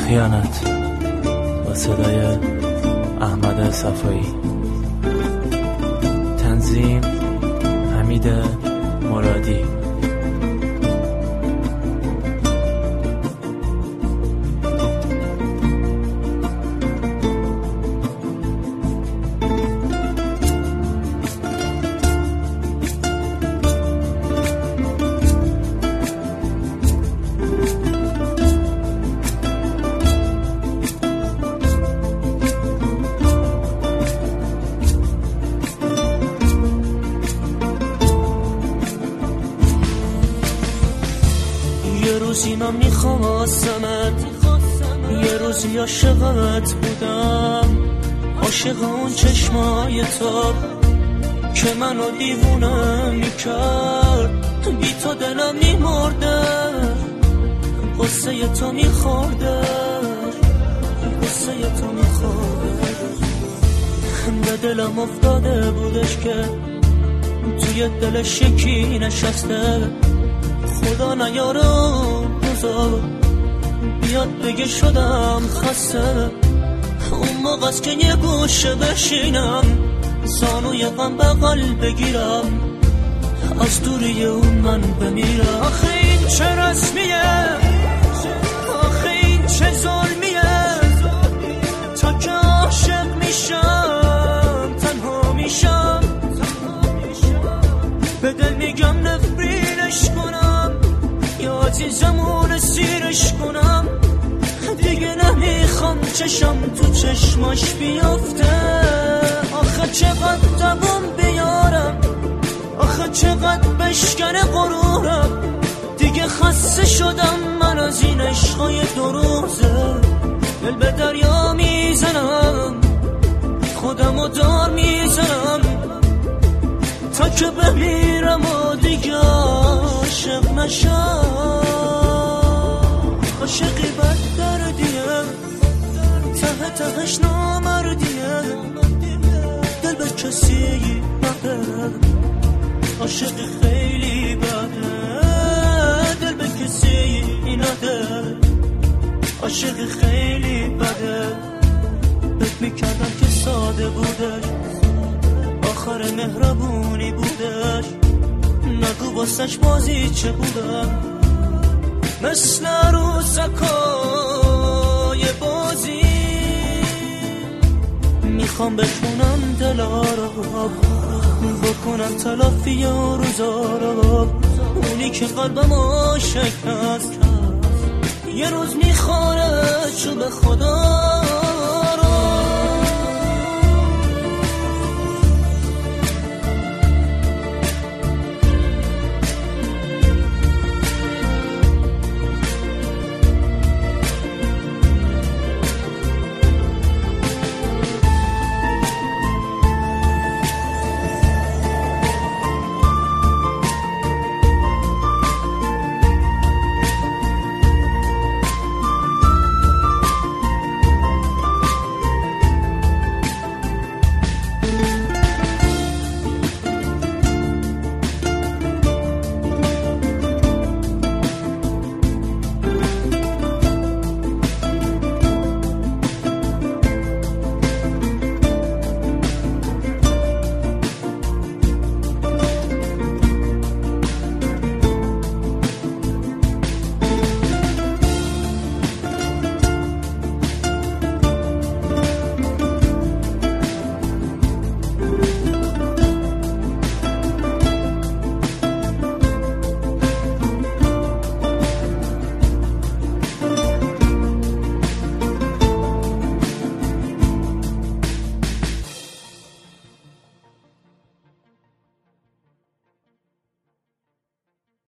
خیانت با صدای احمد صفایی، تنظیم حمید مرادی. یه روزی من میخواستمت، یه روزی عاشقت بودم، عاشق اون چشمای تو که منو دیوونه میکرد. بی تو دلم میمرده، قصه تو میخورده، قصه تو میخورده. به دلم افتاده بودش که توی دلش یکی نشسته. خدا نیاره بزار بیاد بگه شدم خسته. اون موقع است که یه گوشه بشینم، زانوی غم بغل بگیرم، از دوری اون من بمیرم. آخه این چه رسمیه، آخه این چه ظلمیه، تا که عاشق میشم تنها میشم. به دل میگم نفرینش کنم یا عزیزمون سیرش کنم. دیگه نمیخوام چشم تو چشماش بیافته. آخه چقدر دوام بیارم، آخه چقدر بشکنه غرورم. دیگه خسته شدم من از این عشقای دو روزه. دل به دریا میزنم، خودمو دار میزنم، تا که بمیرم و دیگه عاشق نشم. عاشقی بد دردیه، ته تهش نامردیه، دل به کسی نده. عاشقی خیلی بده، دل به کسی نده. عاشقی خیلی بده، بهت میکردم که ساده بودش، آخر مهربونی بودش. نگو واسش بازی چه بودم، مثل عروسکای بازی. میخوام بخونم دلارا، بکنم تلافی روزارا. اونی که قلبم شکست، یه روز میخوره چوب خدا.